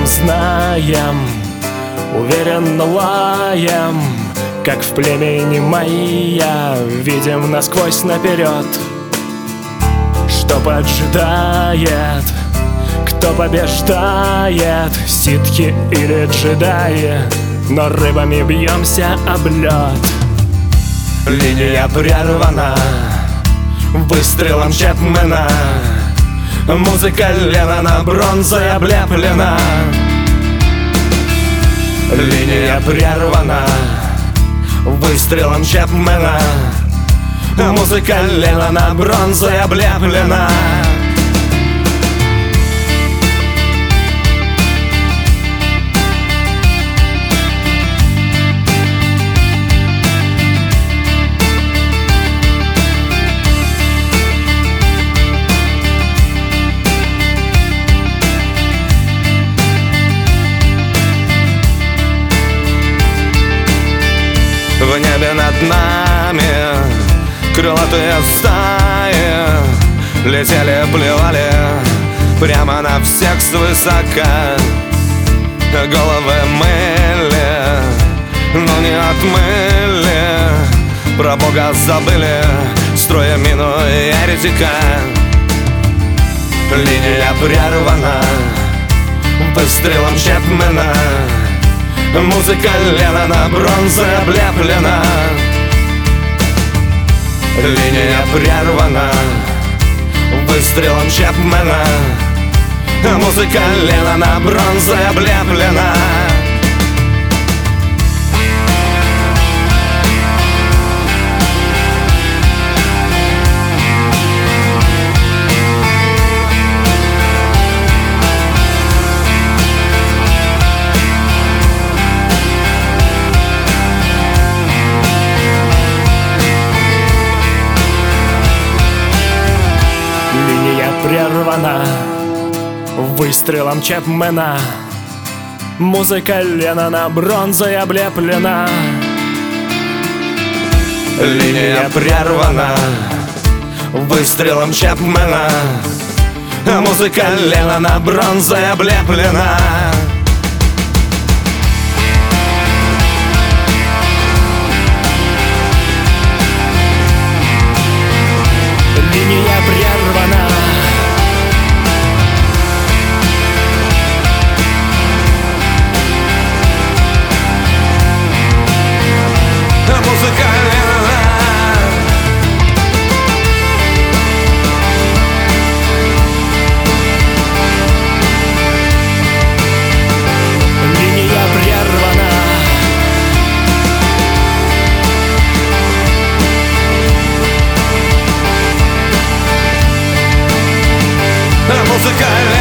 этом знаем, уверенно лаем, как в племени майя. Видим насквозь наперед, что поджидает, кто побеждает, ситхи или джедаи. Но рыбами бьемся об лед. Линия прервана выстрелом Чепмена. Музыка Леннона бронзой облеплена. Линия прервана выстрелом Чепмена. Музыка Леннона бронзой облеплена. В небе над нами крылатые стаи летели, плевали прямо на всех свысока. Головы мыли, но не отмыли. Про Бога забыли, строя мину и еретика. Линия прервана выстрелом Чепмена. Музыка Леннона бронзой облеплена. Линия прервана выстрелом Чепмена. Музыка Леннона бронзой облеплена. Прервана выстрелом Чепмена. Музыка Леннона бронзой облеплена. Линия прервана выстрелом Чепмена. Музыка Леннона бронзой облеплена. Линия прервана. Музыка Леннона. Линия прервана. Музыка